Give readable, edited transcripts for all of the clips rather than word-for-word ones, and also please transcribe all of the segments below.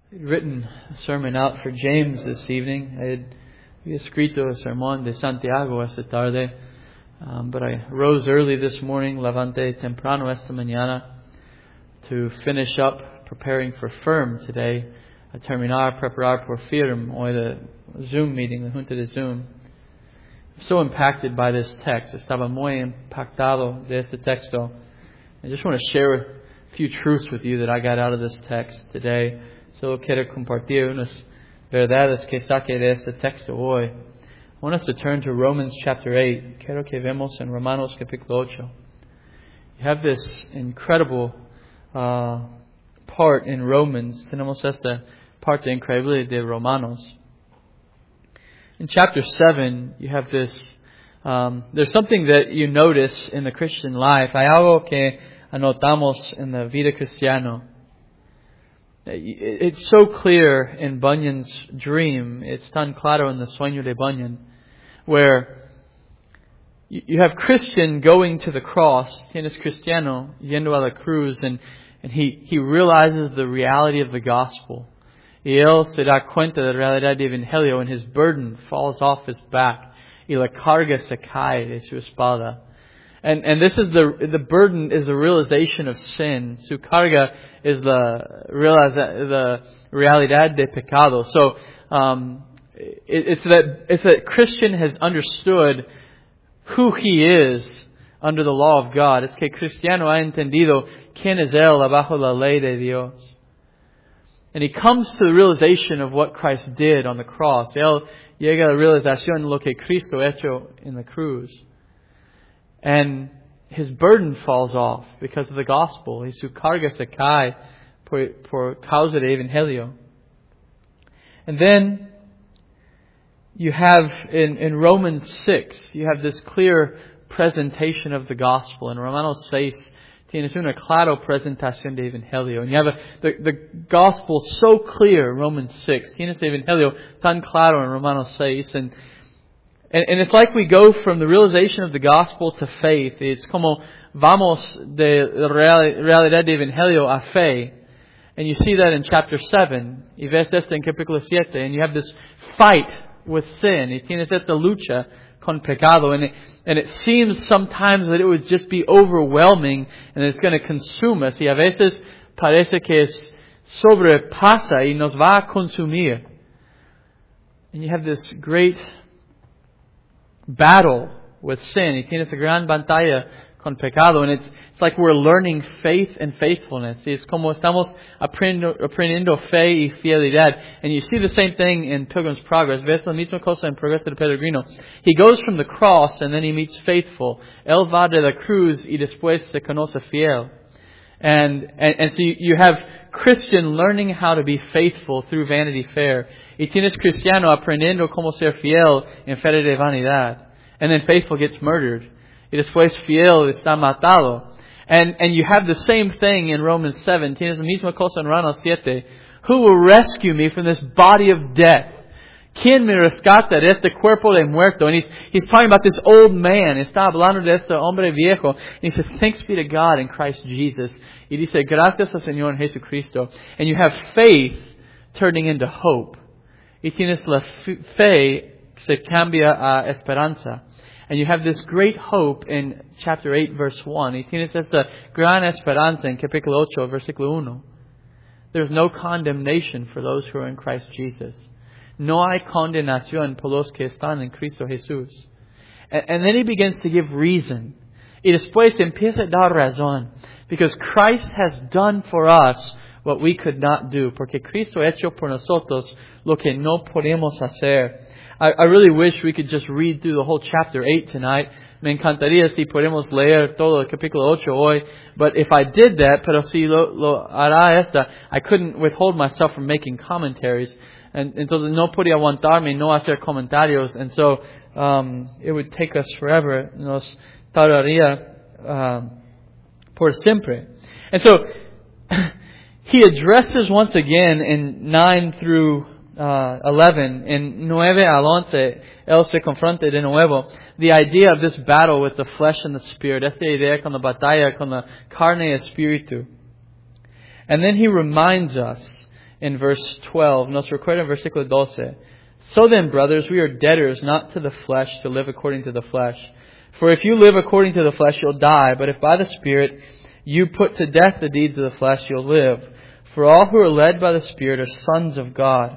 I'd written a sermon out for James this evening. Había escrito el sermón de Santiago esta tarde, but I rose early this morning, levanté temprano esta mañana, to finish up preparing for FIRM today, a preparar por FIRM, hoy the Zoom meeting, the junta de Zoom. I'm so impacted by this text. Estaba muy impactado de este texto. I just want to share a few truths with you that I got out of this text today. So quiero compartir unas verdades que saqué de este texto hoy. I want us to turn to Romans chapter 8. Quiero que vemos en Romanos capítulo 8. You have this incredible part in Romans. Tenemos esta parte increíble de Romanos. In chapter 7, you have this, there's something that you notice in the Christian life. Hay algo que anotamos en la vida cristiana. It's so clear in Bunyan's dream. It's tan claro en el sueño de Bunyan, where you have Christian going to the cross. Tienes Cristiano yendo a la cruz, and he realizes the reality of the gospel. Y él se da cuenta de la realidad del evangelio, and his burden falls off his back. Y la carga se cae de su espalda. And this is the burden is the realization of sin. Su carga is the realidad de pecado. So it's that Christian has understood who he is under the law of God. Es que Cristiano ha entendido quién es él abajo la ley de Dios. And he comes to the realization of what Christ did on the cross. Él llega a la realización de lo que Cristo hecho en la cruz. And his burden falls off because of the gospel. Y su carga se cae por causa de evangelio. And then you have in Romans 6, you have this clear presentation of the gospel. In Romanos 6, tienes una clara presentación de evangelio. And you have the gospel so clear in Romans 6. Tienes evangelio tan claro in Romanos 6. And it's like we go from the realization of the gospel to faith. It's como vamos de realidad de evangelio a fe. And you see that in chapter 7. Y ves esto en capítulo 7. And you have this fight with sin. Y tienes esta lucha con pecado. And it seems sometimes that it would just be overwhelming and it's going to consume us. Y a veces parece que sobrepasa y nos va a consumir. And you have this great battle with sin. Y tienes a gran batalla con pecado. And it's like we're learning faith and faithfulness. Es como estamos aprendiendo fe y fidelidad. And you see the same thing in Pilgrim's Progress. Ves la misma cosa en Progreso del Peregrino. He goes from the cross and then he meets faithful. Él va de la cruz y después se conoce fiel. And so you have Christian learning how to be faithful through Vanity Fair. Y tienes Cristiano aprendiendo cómo ser fiel en fe de vanidad. And then faithful gets murdered. Y después fiel está matado. And you have the same thing in Romans 7. Tienes la misma cosa en Romanos 7. Who will rescue me from this body of death? ¿Quién me rescata de este cuerpo de muerto? And he's talking about this old man. Está hablando de este hombre viejo. And he says, thanks be to God in Christ Jesus. Y dice, gracias al Señor en Jesucristo. And you have faith turning into hope. Y tienes la fe se cambia a esperanza. And you have this great hope in chapter 8, verse 1. Y tienes esta gran esperanza en capítulo 8, versículo 1. There's no condemnation for those who are in Christ Jesus. No hay condenación por los que están en Cristo Jesús. And then he begins to give reason. Y después empieza a dar razón. Because Christ has done for us what we could not do. Porque Cristo ha hecho por nosotros lo que no podemos hacer. I really wish we could just read through the whole chapter 8 tonight. Me encantaría si podemos leer todo el capítulo 8 hoy. But if I did that, pero si lo hará esta, I couldn't withhold myself from making commentaries. And entonces no podía aguantarme no hacer comentarios. And so it would take us forever. Nos tardaría por siempre. And so he addresses once again in 9 through 11, in 9 al 11, él se confronta de nuevo the idea of this battle with the flesh and the spirit. Esta idea con la batalla con la carne y espíritu. And then he reminds us in verse 12. Nos recuerda en versículo 12. So then, brothers, we are debtors not to the flesh to live according to the flesh. For if you live according to the flesh, you'll die. But if by the Spirit you put to death the deeds of the flesh, you'll live. For all who are led by the Spirit are sons of God.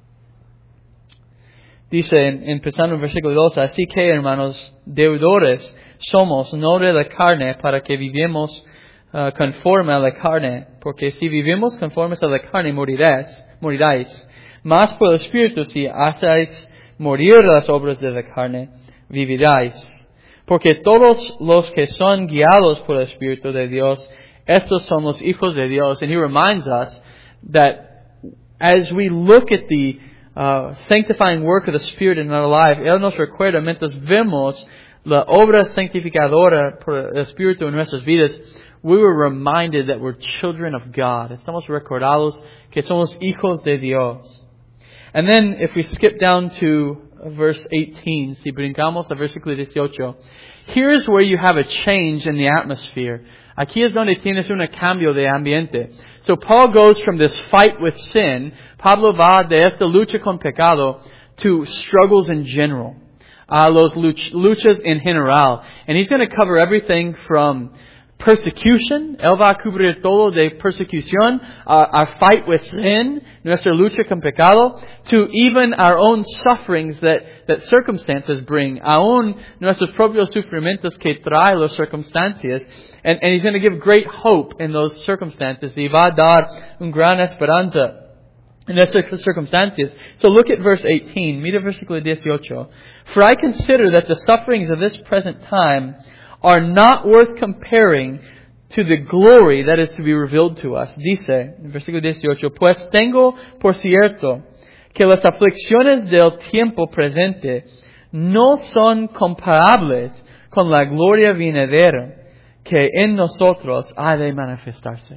Dice, empezando en versículo 12, así que, hermanos, deudores somos, no de la carne, para que vivamos conforme a la carne. Porque si vivimos conformes a la carne, moriráis. Mas por el Espíritu, si hacéis morir las obras de la carne, viviráis. Porque todos los que son guiados por el Espíritu de Dios, estos son los hijos de Dios. And he reminds us that as we look at the sanctifying work of the Spirit in our life, Él nos recuerda, mientras vemos la obra santificadora por el Espíritu en nuestras vidas, we were reminded that we're children of God. Estamos recordados que somos hijos de Dios. And then if we skip down to verse 18, si brincamos a versículo 18, here is where you have a change in the atmosphere. Aquí es donde tienes un cambio de ambiente. So Paul goes from this fight with sin, Pablo va de esta lucha con pecado, to struggles in general. Los luchas en general. And he's going to cover everything from persecution. Él va a cubrir todo de persecución, our fight with sin, nuestra lucha con pecado, to even our own sufferings that circumstances bring, aún nuestros propios sufrimientos que trae las circunstancias. And he's going to give great hope in those circumstances. Y va a dar un gran esperanza in those circumstances. So look at verse 18. Mira versículo 18. For I consider that the sufferings of this present time are not worth comparing to the glory that is to be revealed to us. Dice, en versículo 18, pues tengo por cierto que las aflicciones del tiempo presente no son comparables con la gloria venidera que en nosotros ha de manifestarse.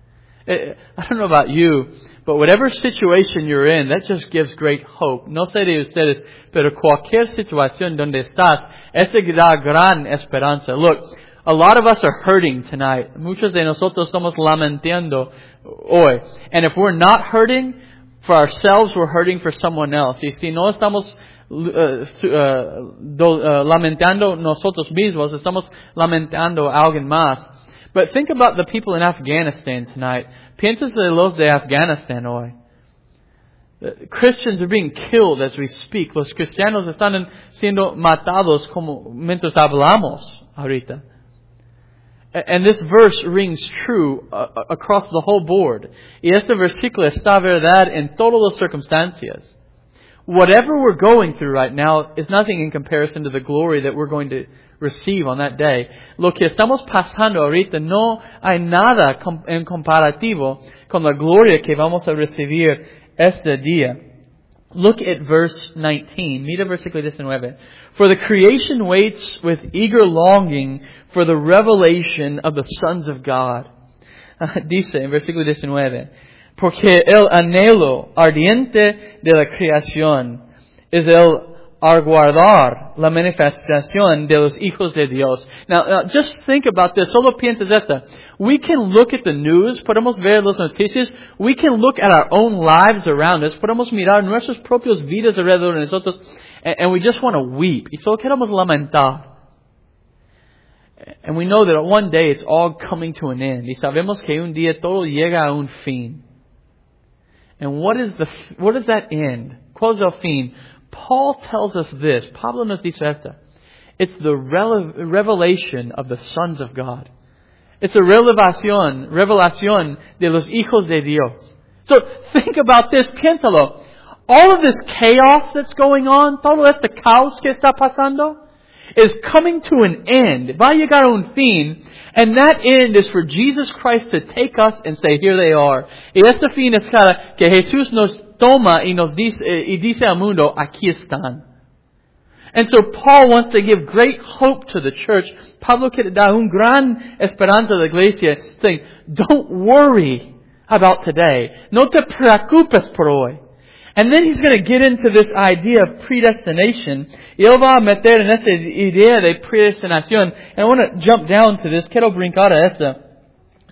I don't know about you, but whatever situation you're in, that just gives great hope. No sé de ustedes, pero cualquier situación donde estás, este da gran esperanza. Look, a lot of us are hurting tonight. Muchos de nosotros estamos lamentando hoy. And if we're not hurting for ourselves, we're hurting for someone else. Y si no estamos lamentando nosotros mismos, estamos lamentando a alguien más. But think about the people in Afghanistan tonight. Piensa de los de Afghanistan hoy. Christians are being killed as we speak. Los cristianos están siendo matados como mientras hablamos ahorita. And this verse rings true across the whole board. Y este versículo está verdad en todas las circunstancias. Whatever we're going through right now is nothing in comparison to the glory that we're going to receive on that day. Lo que estamos pasando ahorita no hay nada en comparativo con la gloria que vamos a recibir este día. Look at verse 19. Mira versículo 19. For the creation waits with eager longing for the revelation of the sons of God. Dice en versículo 19. Porque el anhelo ardiente de la creación es el aguardar la manifestación de los hijos de Dios. Now, just think about this. Solo piensas esta. We can look at the news, podemos ver las noticias. We can look at our own lives around us. Podemos mirar nuestras propias vidas alrededor de nosotros. And we just want to weep. Y solo queremos lamentar. And we know that one day it's all coming to an end. Y sabemos que un día todo llega a un fin. And what is that end? ¿Cuál es el fin? Paul tells us this. Pablo nos dice esto. It's the revelation of the sons of God. It's a revelación de los hijos de Dios. So think about this. Piénsalo. All of this chaos that's going on, todo este caos que está pasando, is coming to an end. Va a llegar a un fin. And that end is for Jesus Christ to take us and say, here they are. Y este fin es que Jesús nos toma y nos dice, y dice al mundo, aquí están. And so Paul wants to give great hope to the church. Pablo quiere dar un gran esperanza a la iglesia, saying, don't worry about today. No te preocupes por hoy. And then he's going to get into this idea of predestination. Y él va a meter en esta idea de predestinación. And I want to jump down to this. Quiero brincar a esta.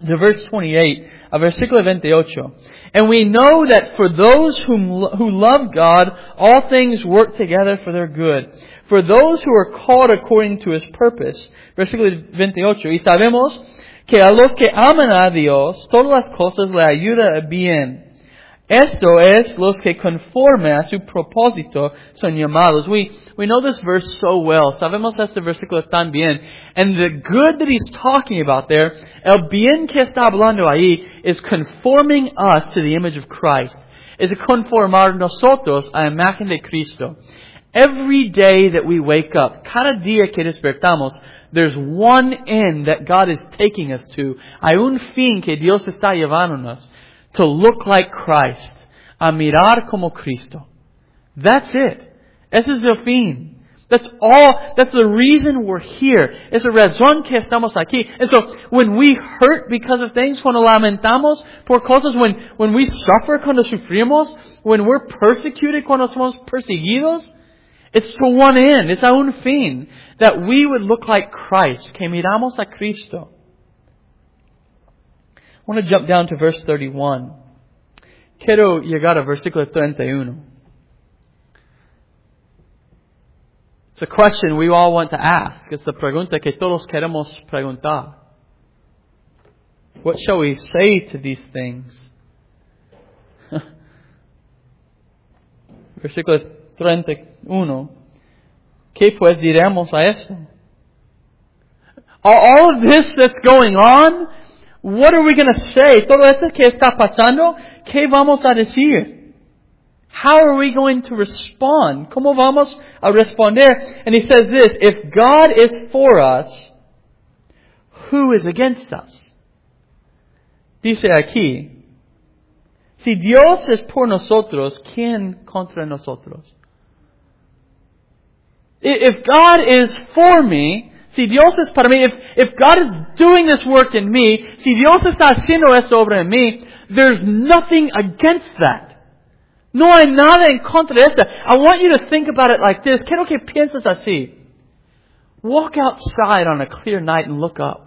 The verse 28, a versículo 28. And we know that for those who love God, all things work together for their good. For those who are called according to His purpose. Versículo 28. Y sabemos que a los que aman a Dios, todas las cosas le ayudan bien. Esto es, los que conforme a su propósito son llamados. We know this verse so well. Sabemos este versículo tan bien. And the good that he's talking about there, el bien que está hablando ahí, is conforming us to the image of Christ. Es conformar nosotros a la imagen de Cristo. Every day that we wake up, cada día que despertamos, there's one end that God is taking us to. Hay un fin que Dios está llevándonos. To look like Christ. A mirar como Cristo. That's it. Ese es el fin. That's all. That's the reason we're here. Es la razón que estamos aquí. And so, when we hurt because of things, cuando lamentamos por cosas, when we suffer cuando sufrimos, when we're persecuted cuando somos perseguidos, it's to one end. It's a un fin. That we would look like Christ. Que miramos a Cristo. I want to jump down to verse 31. Quiero llegar a versículo 31. It's a question we all want to ask. It's the pregunta que todos queremos preguntar. What shall we say to these things? Versículo 31. ¿Qué pues diremos a esto? All of this that's going on, what are we going to say? Todo esto que está pasando, ¿qué vamos a decir? How are we going to respond? ¿Cómo vamos a responder? And he says this, if God is for us, who is against us? Dice aquí, si Dios es por nosotros, ¿quién contra nosotros? If God is for me, si Dios es para mí, if God is doing this work in me, si Dios está haciendo esto obra en mí, there's nothing against that. No hay nada en contra de esto. I want you to think about it like this. Quiero que pienses así. Walk outside on a clear night and look up.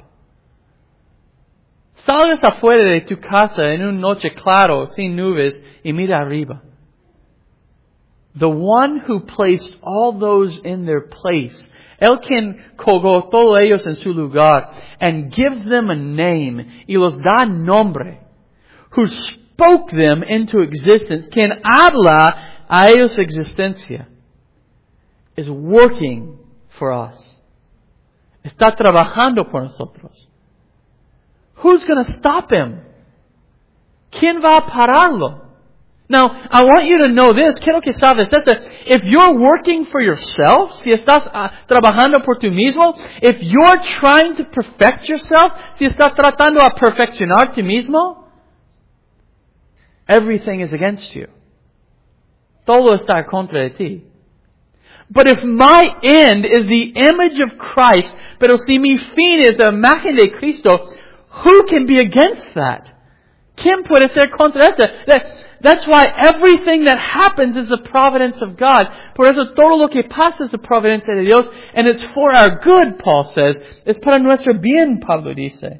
Salgas afuera de tu casa en una noche claro, sin nubes, y mira arriba. The one who placed all those in their place, El quien colgó todos ellos en su lugar, and gives them a name, y los da nombre, who spoke them into existence, quien habla a ellos existencia, is working for us. Está trabajando por nosotros. Who's going to stop him? ¿Quién va a pararlo? Now, I want you to know this. Quiero que sabes esto. If you're working for yourself, si estás trabajando por tú mismo, if you're trying to perfect yourself, si estás tratando a perfeccionar tú mismo, everything is against you. Todo está contra de ti. But if my end is the image of Christ, pero si mi fin es la imagen de Cristo, who can be against that? ¿Quién puede ser contra eso? That's why everything that happens is the providence of God. Por eso todo lo que pasa es la providencia de Dios. And it's for our good, Paul says. Es para nuestro bien, Pablo dice.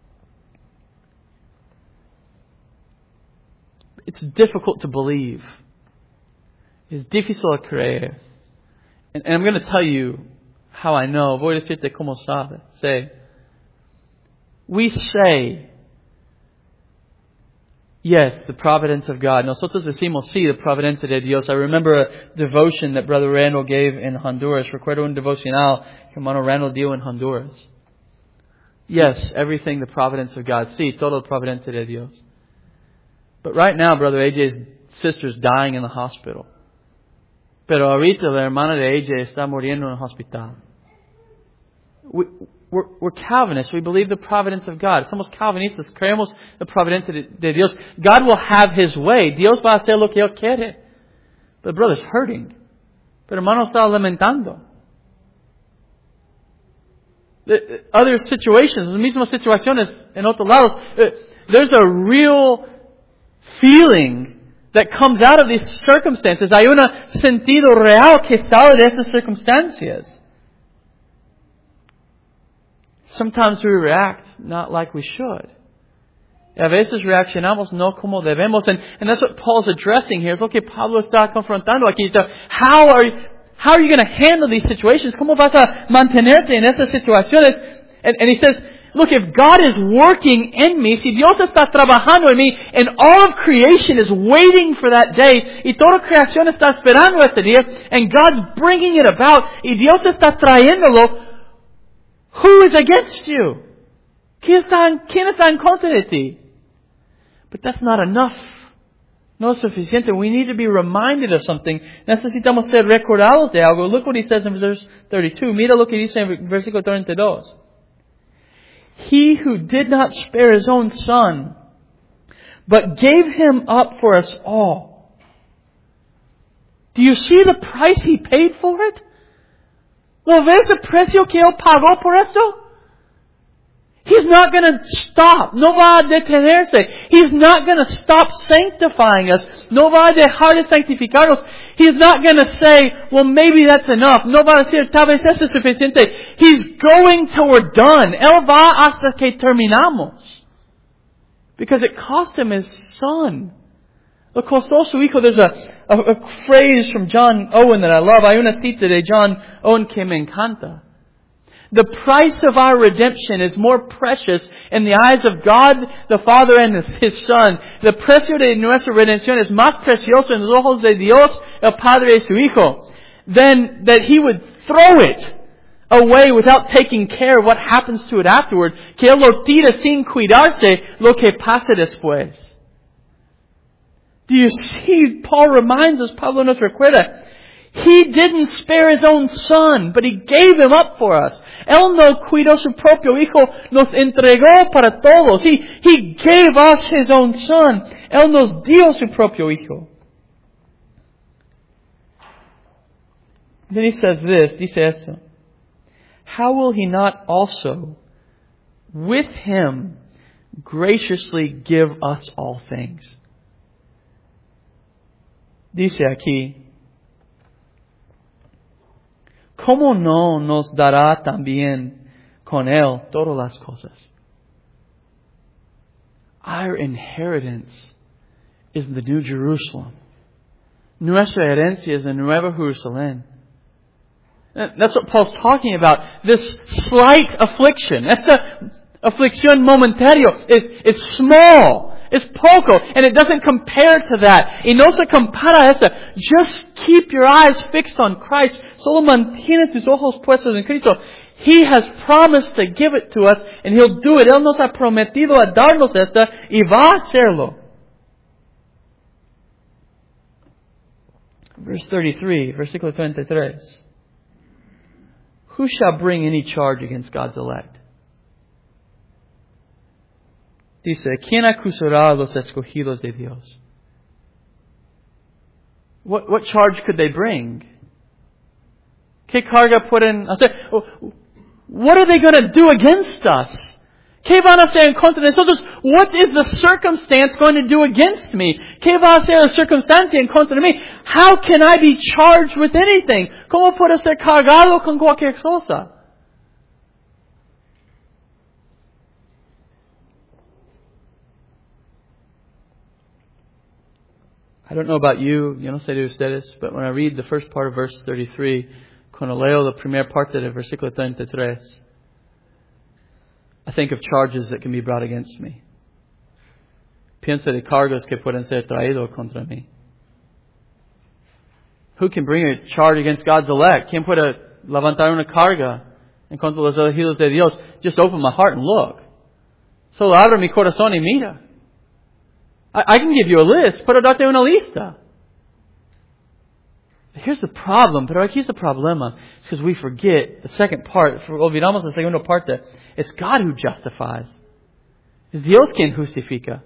It's difficult to believe. Es difícil de creer. And I'm going to tell you how I know. Voy a decirte cómo sabe. We say, yes, the providence of God. Nosotros decimos, sí, la providencia de Dios. I remember a devotion that Brother Randall gave in Honduras. Recuerdo un devocional que Hermano Randall dio en Honduras. Yes, everything the providence of God. Sí, todo la providencia de Dios. But right now, Brother AJ's sister's dying in the hospital. Pero ahorita la hermana de AJ está muriendo en el hospital. We're Calvinists. We believe the providence of God. Somos Calvinistas. Creemos la providencia de Dios. God will have His way. Dios va a hacer lo que Él quiere. But brother's hurting. Pero hermano está lamentando. Other situations, las mismas situaciones en otros lados. There's a real feeling that comes out of these circumstances. Hay un sentido real que sale de estas circunstancias. Sometimes we react not like we should. Y a veces reaccionamos no como debemos. And that's what Paul's addressing here. Es lo que Pablo está confrontando aquí. So, how are you going to handle these situations? ¿Cómo vas a mantenerte en esas situaciones? And he says, look, if God is working in me, si Dios está trabajando en mí, and all of creation is waiting for that day, y toda creación está esperando ese día, and God's bringing it about, y Dios está trayéndolo, who is against you? ¿Quién está en contra de ti? But that's not enough. No es suficiente. We need to be reminded of something. Necesitamos ser recordados de algo. Look what he says in verse 32. Mira lo que dice en versículo 32. He who did not spare His own Son, but gave Him up for us all. Do you see the price He paid for it? ¿Lo ves el precio que Él pagó por esto? He's not going to stop. No va a detenerse. He's not going to stop sanctifying us. No va a dejar de santificarnos. He's not going to say, well, maybe that's enough. No va a decir, tal vez eso es suficiente. He's going till we're done. Él va hasta que terminamos. Because it cost Him His Son. Lo costó su hijo. There's a phrase from John Owen that I love. Hay una cita de John Owen que me encanta. The price of our redemption is more precious in the eyes of God the Father and His Son. The precio de nuestra redención es más precioso en los ojos de Dios el Padre y su Hijo than that He would throw it away without taking care of what happens to it afterward. Que Él lo tira sin cuidarse lo que pase después. Do you see? Paul reminds us, Pablo nos recuerda, He didn't spare His own Son, but He gave Him up for us. Él no cuidó su propio Hijo, nos entregó para todos. He gave us His own Son. Él nos dio su propio Hijo. Then he says this, dice esto. How will He not also, with Him, graciously give us all things? Dice aquí, ¿cómo no nos dará también con Él todas las cosas? Our inheritance is the New Jerusalem. Nuestra herencia es la Nueva Jerusalén. That's what Paul's talking about. This slight affliction. Esta aflicción momentario is small. It's poco. And it doesn't compare to that. Y no se compara a esa. Just keep your eyes fixed on Christ. Solo mantiene tus ojos puestos en Cristo. He has promised to give it to us, and He'll do it. Él nos ha prometido a darnos esta, y va a hacerlo. Verse 33, versículo 33. Who shall bring any charge against God's elect? Dice, ¿quién acusará a los escogidos de Dios? What charge could they bring? ¿Qué carga pueden hacer? What are they going to do against us? ¿Qué van a hacer en contra de nosotros? What is the circumstance going to do against me? ¿Qué va a hacer la circunstancia en contra de mí? How can I be charged with anything? ¿Cómo puedo ser cargado con cualquier cosa? I don't know about you, yo no sé de ustedes, but when I read the first part of verse 33, cuando leo la primera parte del versículo 33, I think of charges that can be brought against me. Pienso de cargos que pueden ser traídos contra mí. Who can bring a charge against God's elect? ¿Quién puede levantar una carga en contra de los elegidos de Dios? Just open my heart and look. Solo abre mi corazón y mira. I can give you a list. Puedo darte una lista. Here's the problem. Pero aquí es el problema. It's because we forget the second part. Olvidamos la segunda parte. It's God who justifies. Es Dios quien justifica.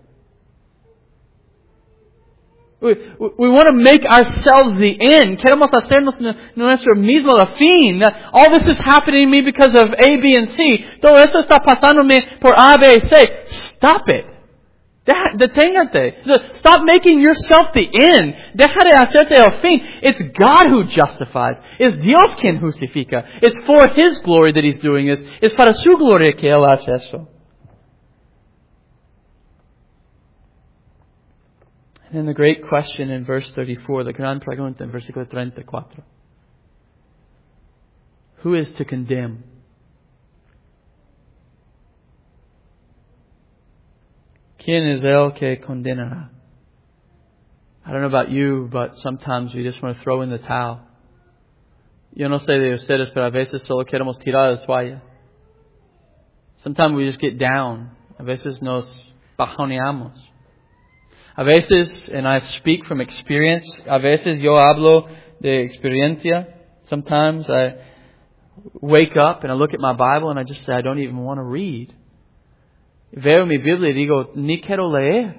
We want to make ourselves the end. Queremos hacernos nuestro mismo la fin. All this is happening to me because of A, B, and C. Todo eso está pasándome por A, B, y C. Stop it. Deténgate. Stop making yourself the end. Deja de hacerte el fin. It's God who justifies. Es Dios quien justifica. It's for His glory that He's doing this. Es para su gloria que Él hace eso. And the great question in verse 34, the gran pregunta en versículo 34. Who is to condemn? ¿Quién es el que condenará? I don't know about you, but sometimes we just want to throw in the towel. Yo no sé de ustedes, pero a veces solo queremos tirar la toalla. Sometimes we just get down. A veces nos bajoneamos. A veces, and I speak from experience, a veces yo hablo de experiencia. Sometimes I wake up and I look at my Bible and I just say, I don't even want to read. Veo mi Biblia y digo, ni quiero leer.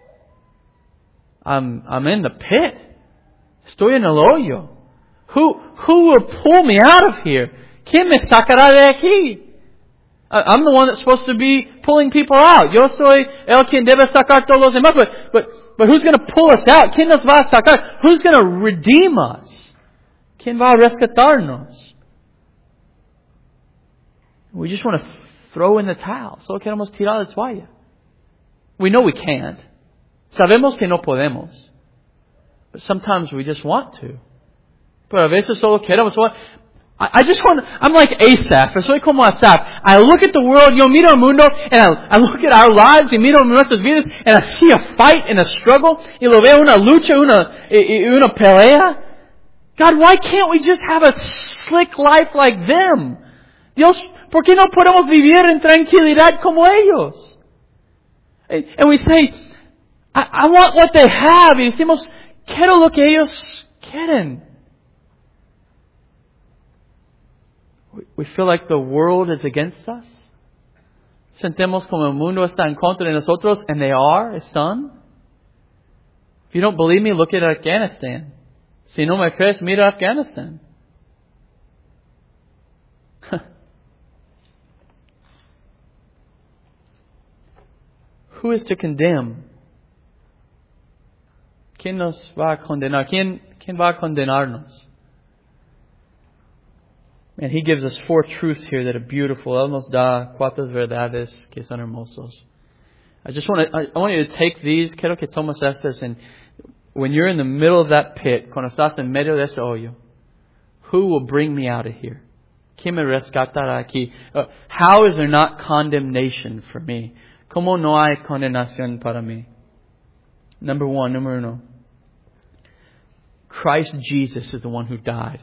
I'm in the pit. Estoy en el hoyo. Who will pull me out of here? ¿Quién me sacará de aquí? I'm the one that's supposed to be pulling people out. Yo soy el quien debe sacar todos los demás. But who's going to pull us out? ¿Quién nos va a sacar? Who's going to redeem us? ¿Quién va a rescatarnos? We just want to throw in the towel. Solo queremos tirar la toalla. We know we can't. Sabemos que no podemos. But sometimes we just want to. Pero a veces solo queremos. I'm like Asaph. Soy como Asaph. I look at the world, yo miro el mundo, and I look at our lives, y miro nuestras vidas, and I see a fight and a struggle, y lo veo una lucha, una pelea. God, why can't we just have a slick life like them? Dios, ¿por qué no podemos vivir en tranquilidad como ellos? And we say, I want what they have. Y decimos, quiero lo que ellos quieren. We feel like the world is against us. Sentimos como el mundo está en contra de nosotros, and they están. If you don't believe me, look at Afghanistan. Si no me crees, mira Afghanistan. Who is to condemn? ¿Quién nos va a condenar? ¿Quién va a condenarnos? And he gives us 4 truths here that are beautiful. Él nos da 4 verdades que son hermosos. I want you to take these. Quiero que tomes estas, and when you're in the middle of that pit, cuando estás en medio de este hoyo, who will bring me out of here? ¿Quién me rescatará aquí? How is there not condemnation for me? ¿Cómo no hay condenación para mí? Número uno. Christ Jesus is the one who died.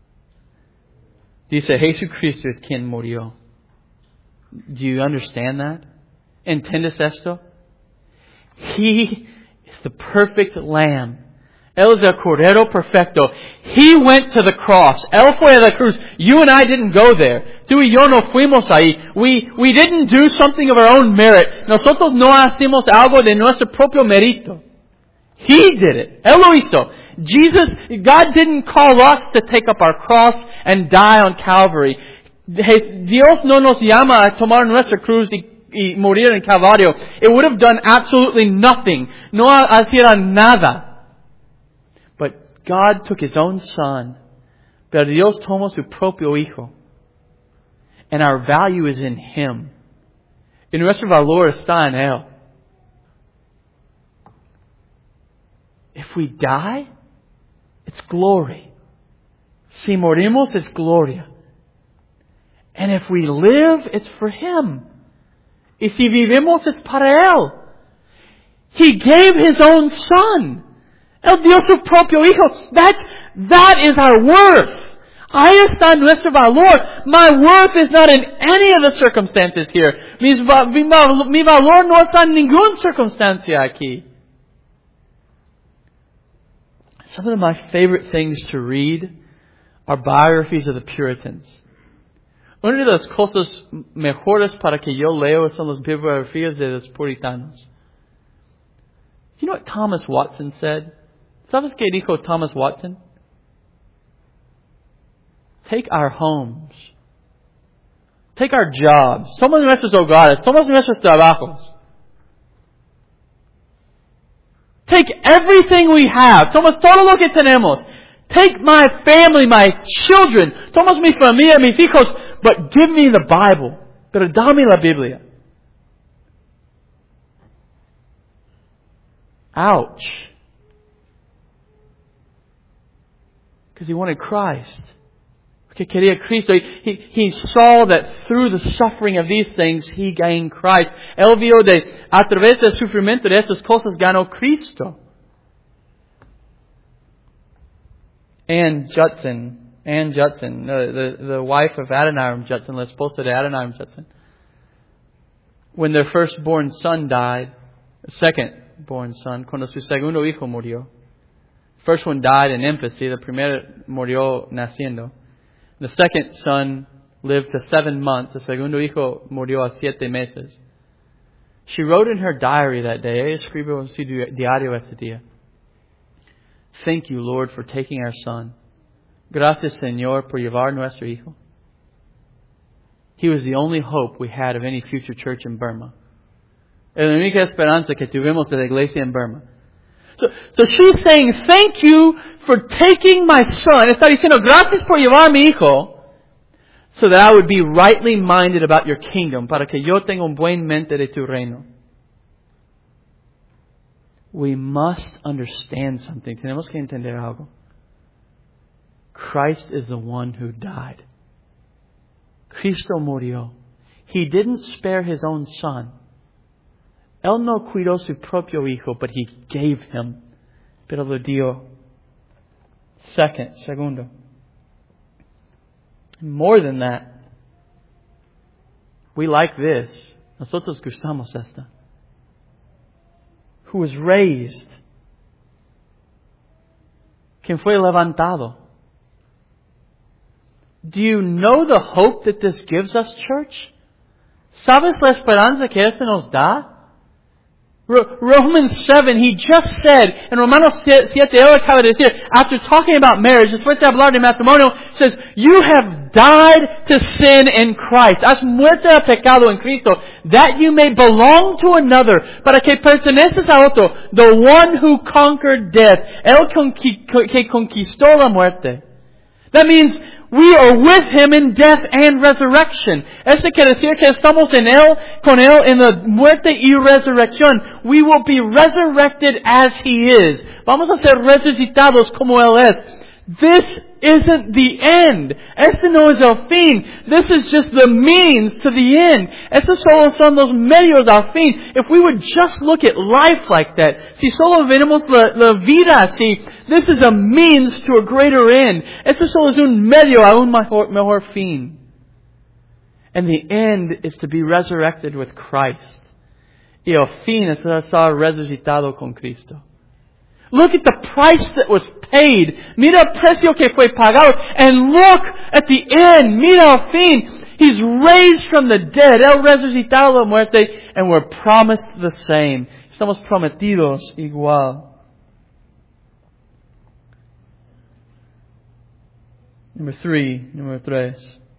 Dice, Jesucristo es quien murió. Do you understand that? ¿Entiendes esto? He is the perfect lamb. Él es el cordero perfecto. He went to the cross. Él fue a la cruz. You and I didn't go there. Tú y yo no fuimos ahí. We didn't do something of our own merit. Nosotros no hacemos algo de nuestro propio mérito. He did it. Él lo hizo. God didn't call us to take up our cross and die on Calvary. Dios no nos llama a tomar nuestra cruz y morir en Calvario. It would have done absolutely nothing. No hacía nada. But God took His own Son. Pero Dios tomó su propio Hijo. And our value is in Him. Y nuestro valor está en Él. If we die, it's glory. Si morimos, it's gloria. And if we live, it's for Him. Y si vivimos, it's para Él. He gave His own Son. Él dio su propio Hijo. That is our worth. Ahí está nuestro valor. My worth is not in any of the circumstances here. Mi valor no está en ninguna circunstancia aquí. Some of my favorite things to read are biographies of the Puritans. Una de las cosas mejores para que yo leo son las biografías de los puritanos. Do you know what Thomas Watson said? ¿Sabes qué dijo Thomas Watson? Take our homes. Take our jobs. Toma nuestros hogares. Toma nuestros trabajos. Take everything we have. Tomas todo lo que tenemos. Take my family, my children. Tomas mi familia, mis hijos. But give me the Bible. Pero dame la Biblia. Ouch. Because he wanted Christ. Porque quería Cristo. He saw that through the suffering of these things, he gained Christ. Él vio a través del sufrimiento de esas cosas, ganó Cristo. Ann Judson, the wife of Adoniram Judson, la esposa de Adoniram Judson. When their firstborn son died, the second-born son, cuando su segundo hijo murió. First one died in infancy, the primero murió naciendo. The second son lived to 7 months. The segundo hijo murió a 7 meses. She wrote in her diary that day, ella escribió en su diario este día, "Thank you, Lord, for taking our son. Gracias, Señor, por llevar nuestro hijo. He was the only hope we had of any future church in Burma. Es la única esperanza que tuvimos de la iglesia en Burma." So she's saying, thank you for taking my son. Está diciendo, gracias por llevar a mi hijo, so that I would be rightly minded about your kingdom, para que yo tenga un buen mente de tu reino. We must understand something. Tenemos que entender algo. Christ is the one who died. Cristo murió. He didn't spare His own son. Él no cuidó su propio hijo, but He gave him. Pero lo dio. Segundo. More than that, we like this. Nosotros gustamos esta. Who was raised. Quien fue levantado. Do you know the hope that this gives us, church? ¿Sabes la esperanza que esto nos da? Romans 7, he just said, en Romanos 7, él acaba de decir, after talking about marriage, después de hablar de matrimonio, says, you have died to sin in Christ. Has muerto al pecado en Cristo, that you may belong to another, para que perteneces a otro, the one who conquered death, el que conquistó la muerte. That means we are with Him in death and resurrection. Eso quiere decir que estamos en Él, con Él en la muerte y resurrección. We will be resurrected as He is. Vamos a ser resucitados como Él es. This isn't the end. Este no es el fin. This is just the means to the end. Estos solo son los medios al fin. If we would just look at life like that, si solo vemos la vida así, this is a means to a greater end. Esto solo es un medio a un mejor fin. And the end is to be resurrected with Christ. Y el fin es estar resucitado con Cristo. Look at the price that was paid. Mira el precio que fue pagado. And look at the end. Mira el fin. He's raised from the dead. Él resucitado de la muerte. And we're promised the same. Estamos prometidos igual. Número 3.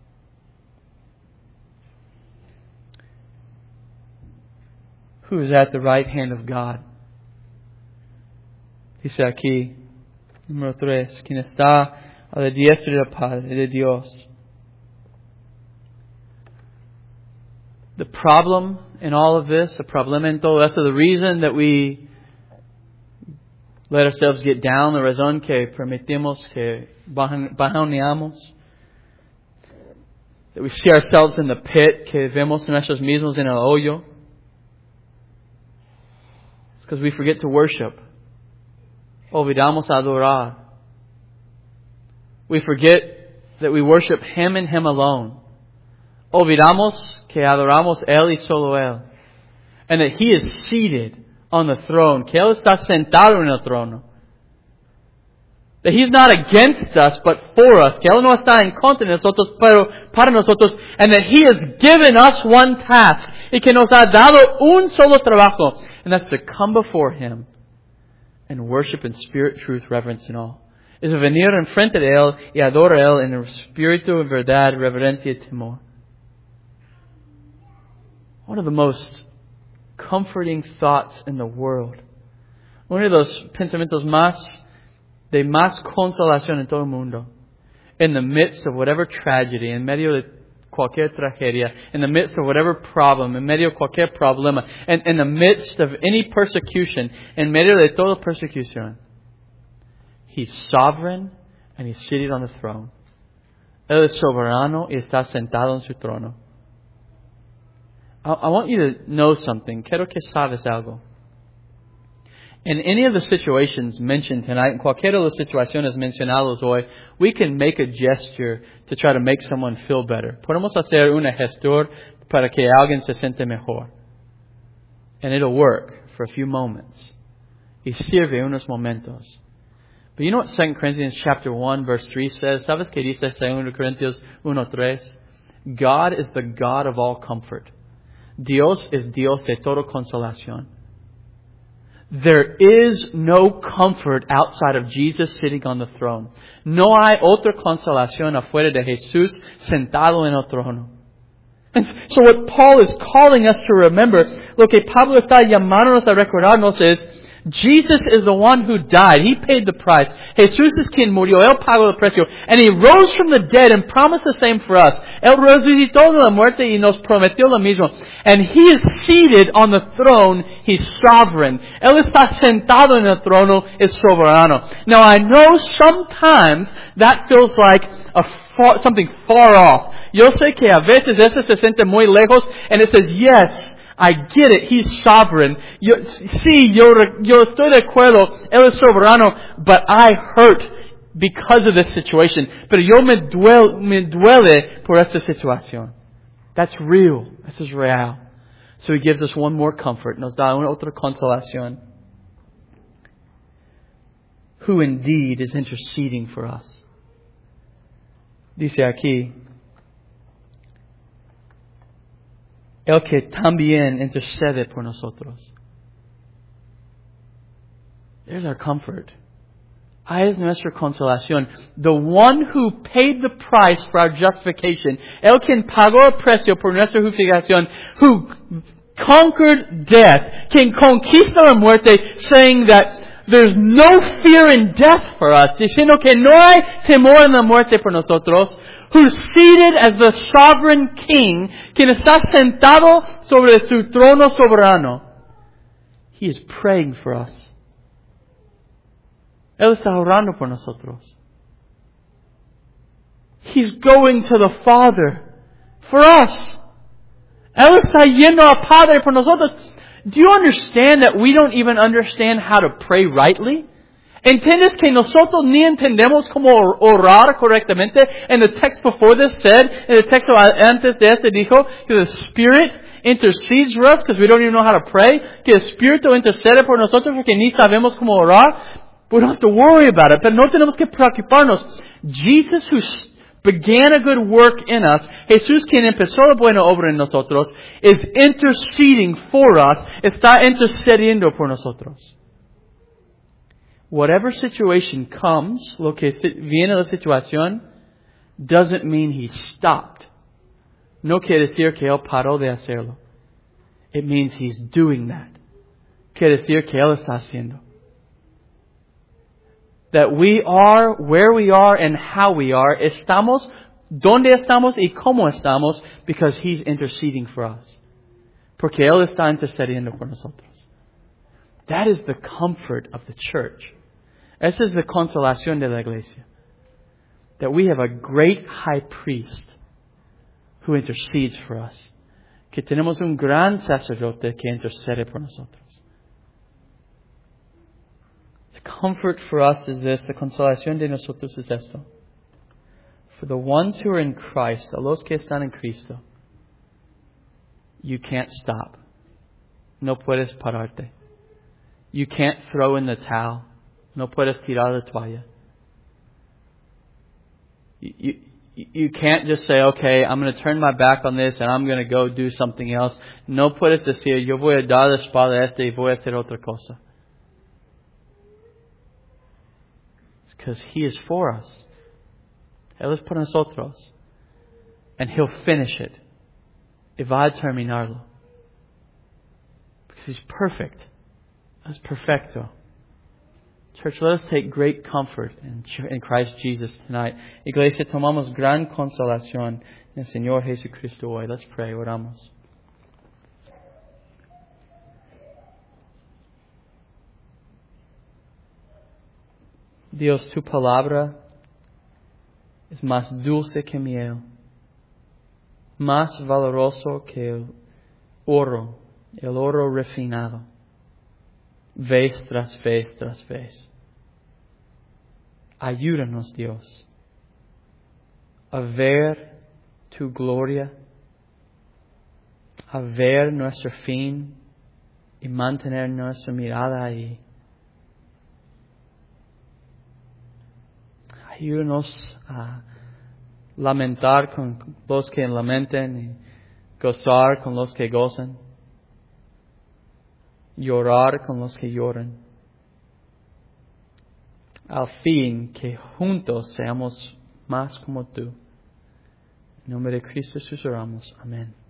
Who is at the right hand of God? Dice aquí, número 3, quien está a la diestra del Padre, de Dios. The problem in all of this, the problema en todo esto, the reason that we let ourselves get down, la razón que permitimos que bajoneamos, that we see ourselves in the pit, que vemos nosotros mismos en el hoyo, it's because we forget to worship. Olvidamos adorar. We forget that we worship Him and Him alone. Olvidamos que adoramos Él y solo Él. And that He is seated on the throne. Que Él está sentado en el trono. That He's not against us, but for us. Que Él no está en contra de nosotros, pero para nosotros. And that He has given us one task. Y que nos ha dado un solo trabajo. And that's to come before Him and worship in spirit, truth, reverence, and all. Es venir en frente de Él y adorar a Él en espíritu, en verdad, reverencia y temor. One of the most comforting thoughts in the world. Uno de los pensamientos de más consolación en todo el mundo. In the midst of whatever tragedy, en medio de cualquier tragedia, in the midst of whatever problem, en medio de cualquier problema, and in the midst of any persecution, en medio de toda persecución, He's sovereign And He's seated on the throne. Él es soberano y está sentado en su trono. I want you to know something. Quiero que sabes algo. In any of the situations mentioned tonight, en cualquiera de las situaciones mencionadas hoy, we can make a gesture to try to make someone feel better. Podemos hacer una gestura para que alguien se siente mejor. And it'll work for a few moments. Y sirve unos momentos. But you know what 2 Corinthians chapter 1 verse 3 says? ¿Sabes qué dice 2 Corintios 1:3? God is the God of all comfort. Dios es Dios de toda consolación. There is no comfort outside of Jesus sitting on the throne. No hay otra consolación afuera de Jesús sentado en el trono. And so what Paul is calling us to remember, lo que Pablo está llamándonos a recordarnos es, Jesus is the one who died. He paid the price. Jesús es quien murió. Él pagó el precio. And He rose from the dead and promised the same for us. Él resucitó de la muerte y nos prometió lo mismo. And He is seated on the throne. He's sovereign. Él está sentado en el trono. Es soberano. Now I know sometimes that feels like something far off. Yo sé que a veces eso se siente muy lejos. And it says, yes, I get it. He's sovereign. Yo estoy de acuerdo. Él es soberano. But I hurt because of this situation. Pero yo me duele por esta situación. That's real. This is real. So He gives us one more comfort. Nos da una otra consolación. Who indeed is interceding for us. Dice aquí, El que también intercede por nosotros. There's our comfort. Ahí es nuestra consolación. The one who paid the price for our justification. El quien pagó el precio por nuestra justificación. Who conquered death. Quien conquista la muerte, saying that there's no fear in death for us. Diciendo que no hay temor en la muerte por nosotros. Who's seated as the sovereign king, quien está sentado sobre su trono soberano. He is praying for us. Él está orando por nosotros. He's going to the Father for us. Él está yendo al Padre por nosotros. Do you understand that we don't even understand how to pray rightly? ¿Entiendes que nosotros ni entendemos cómo orar correctamente? And the text before this said, and the text antes de este dijo, que the Spirit intercedes for us because we don't even know how to pray. Que el Espíritu intercede por nosotros porque ni sabemos cómo orar. We don't have to worry about it. Pero no tenemos que preocuparnos. Jesus, who began a good work in us, Jesús, quien empezó la buena obra en nosotros, is interceding for us. Está intercediendo por nosotros. Whatever situation comes, lo que viene la situación, doesn't mean He stopped. No quiere decir que Él paró de hacerlo. It means He's doing that. Quiere decir que Él está haciendo. That we are where we are and how we are. Estamos donde estamos y cómo estamos because He's interceding for us. Porque Él está intercediendo por nosotros. That is the comfort of the church. Esa es la consolación de la iglesia. That we have a great high priest who intercedes for us. Que tenemos un gran sacerdote que intercede por nosotros. The comfort for us is this. La consolación de nosotros es esto. For the ones who are in Christ, a los que están en Cristo, you can't stop. No puedes pararte. You can't throw in the towel. No puedes tirar la toalla. You can't just say, okay, I'm going to turn my back on this and I'm going to go do something else. No puedes decir, yo voy a dar la espalda a este y voy a hacer otra cosa. It's because He is for us. Él es por nosotros. And He'll finish it. Y va a terminarlo. Because He's perfect. He's perfecto. Church, let us take great comfort in Christ Jesus tonight. Iglesia, tomamos gran consolación en el Señor Jesucristo hoy. Let's pray. Oramos. Dios, Tu palabra es más dulce que miel, más valoroso que el oro refinado, vez tras vez tras vez. Ayúdanos, Dios, a ver tu gloria, a ver nuestro fin y mantener nuestra mirada ahí. Ayúdanos a lamentar con los que lamenten y gozar con los que gozan, llorar con los que lloran. Al fin, que juntos seamos más como tú. En nombre de Cristo Jesús oramos. Amén.